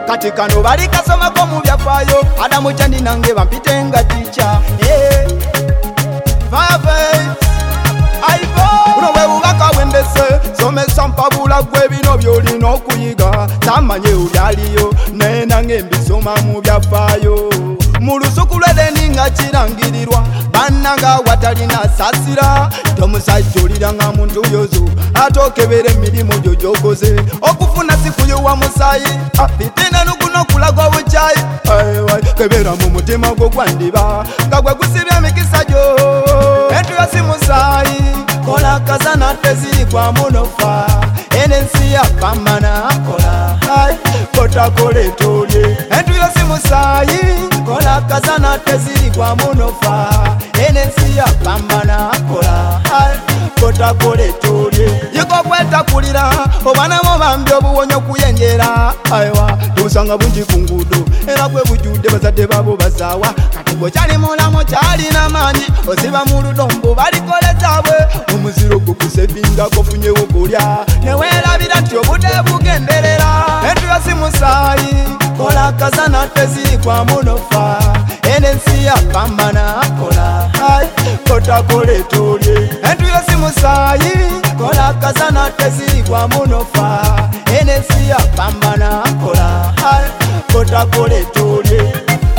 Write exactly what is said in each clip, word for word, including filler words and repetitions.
kati kano bali kasomako mu byafaayo Adamu Kyandi nange bampite nga ticha yeah. Fireface uno bwe bubaka bwendese somesa mpabula gwe bino byolina okuyiga tamanye ulyaliyo naye nange mbisoma mu byafaayo mu lusuku lw'Edeni nga kirangirirwa bannanga watalina sasira tomusajja olira nga muntu yozo ate okebera emirimu gyo gyokoze okufuna sikuyuwa musayi fitina nuguno okulaga obukyayi kebera mu mutima gwo gwandiba nga gwe gusibya emikisa gyo entu yosi musayi kola kazana teziri kwa munofa enensi ya pamana kola kota kole tolye entu yosi musayi kola kazana teziri kwa munofa enensi ya pamana kola kota kole tolye yiko kweta kulira obana mo bambi obuwonyo kuyenjera aywa tusanga bungi kungudo era kwe bujude bazadde babo bazawa katigo kyali mulamo kyali na manyi oziba mu ludombo balikolezabwe omuziro gukusebinga kofunyewo kulya newerabira nti obudde bugenderera entu yosi musayi kola kazana teziri kwa munofa enensi ya pambana kola kota kole tolye entu yosi musayi kola kazana teziri kwa munofa enensi ya pambana kola kota kole tolye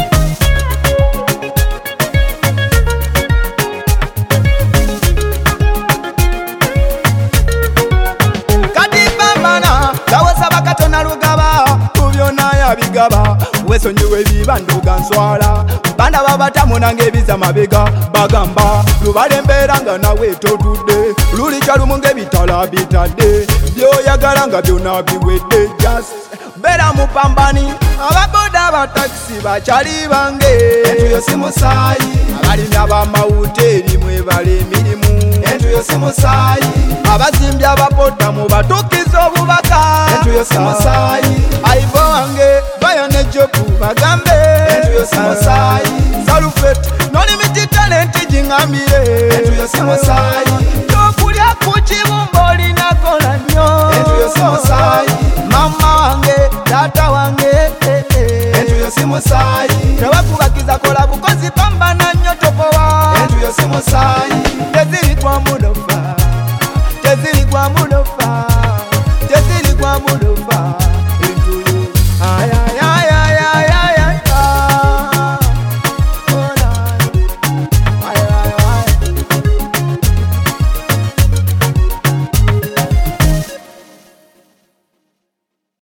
Katona lugaba kubyona ya bigaba wesonyiwe bibanduga nswala banda babatamu nange ebiza mabega bagamba lubalemberanga nawe totudde luli kyalumunge bitala bitadde byoyagala nga byona biwedde just bera mupambani ababoda ba taxi bakyali bange entu yosi musayi abalimi abamawuteri mwebale emirimu entu yosi musayi abazimbye ababoda mu batukiza obubaka entu yosi musayi aibo wange bayone joku bagambe entu yosi musayi salufet no limit talent jingambire entu yosi musayi tokulya kukibumba olinakola nnyo entu yosi musayi mama wange tata wange entu yosi musayi tewakubakiza kola bukozi pambana nnyo tokowa entu yosi musayi teziri kwa muno